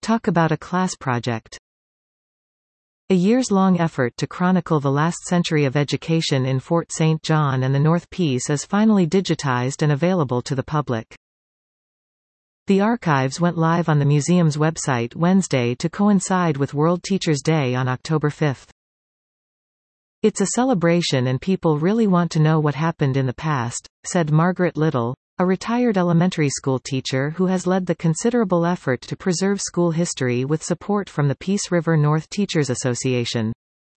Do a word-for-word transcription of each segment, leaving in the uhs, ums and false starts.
Talk about a class project. A years-long effort to chronicle the last century of education in Fort Saint John and the North Peace is finally digitized and available to the public. The archives went live on the museum's website Wednesday to coincide with World Teachers' Day on October fifth. It's a celebration and people really want to know what happened in the past, said Margaret Little, a retired elementary school teacher who has led the considerable effort to preserve school history with support from the Peace River North Teachers Association.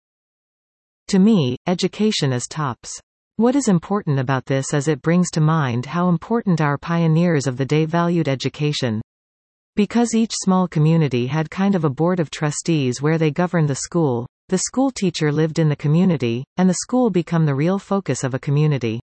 To me, education is tops. What is important about this is it brings to mind how important our pioneers of the day valued education. Because each small community had kind of a board of trustees where they governed the school, the school teacher lived in the community, and the school became the real focus of a community.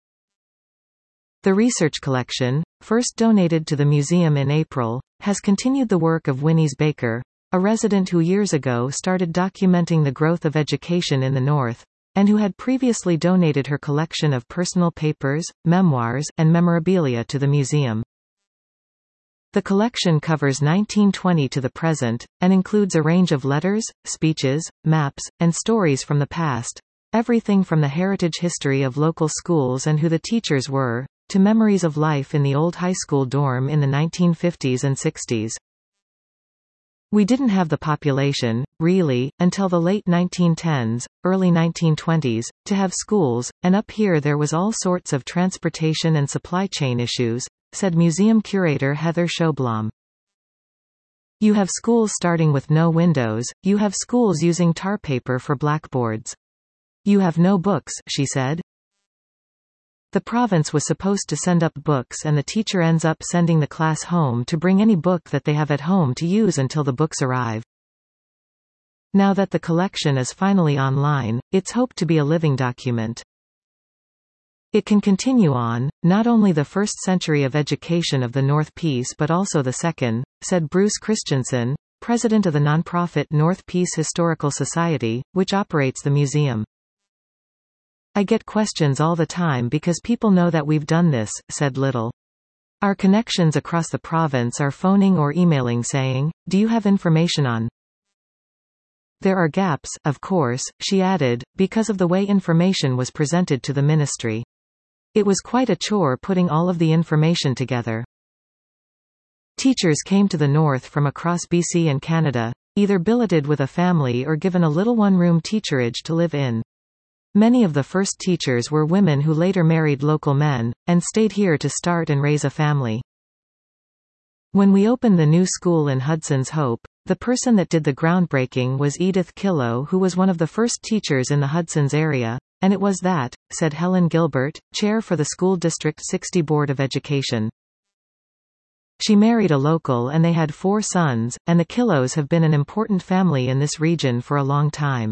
The research collection, first donated to the museum in April, has continued the work of Winnie's Baker, a resident who years ago started documenting the growth of education in the North, and who had previously donated her collection of personal papers, memoirs, and memorabilia to the museum. The collection covers nineteen twenty to the present, and includes a range of letters, speeches, maps, and stories from the past, everything from the heritage history of local schools and who the teachers were, to memories of life in the old high school dorm in the nineteen fifties and sixties. We didn't have the population, really, until the late nineteen tens, early nineteen twenties, to have schools, and up here there was all sorts of transportation and supply chain issues, said museum curator Heather Schoblom. You have schools starting with no windows, you have schools using tar paper for blackboards. You have no books, she said. The province was supposed to send up books and the teacher ends up sending the class home to bring any book that they have at home to use until the books arrive. Now that the collection is finally online, it's hoped to be a living document. It can continue on, not only the first century of education of the North Peace but also the second, said Bruce Christensen, president of the nonprofit North Peace Historical Society, which operates the museum. I get questions all the time because people know that we've done this, said Little. Our connections across the province are phoning or emailing saying, do you have information on? There are gaps, of course, she added, because of the way information was presented to the ministry. It was quite a chore putting all of the information together. Teachers came to the north from across B C and Canada, either billeted with a family or given a little one-room teacherage to live in. Many of the first teachers were women who later married local men, and stayed here to start and raise a family. When we opened the new school in Hudson's Hope, the person that did the groundbreaking was Edith Killow, who was one of the first teachers in the Hudson's area, and it was that, said Helen Gilbert, chair for the School District sixty Board of Education. She married a local and they had four sons, and the Killows have been an important family in this region for a long time.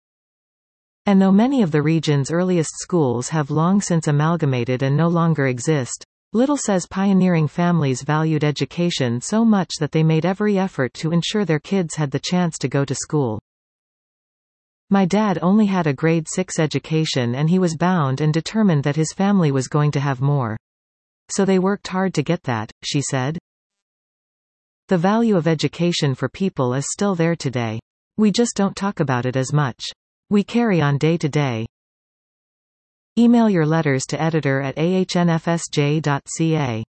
And though many of the region's earliest schools have long since amalgamated and no longer exist, Little says pioneering families valued education so much that they made every effort to ensure their kids had the chance to go to school. My dad only had a grade six education and he was bound and determined that his family was going to have more. So they worked hard to get that, she said. The value of education for people is still there today. We just don't talk about it as much. We carry on day to day. Email your letters to editor at a h n f s j dot c a.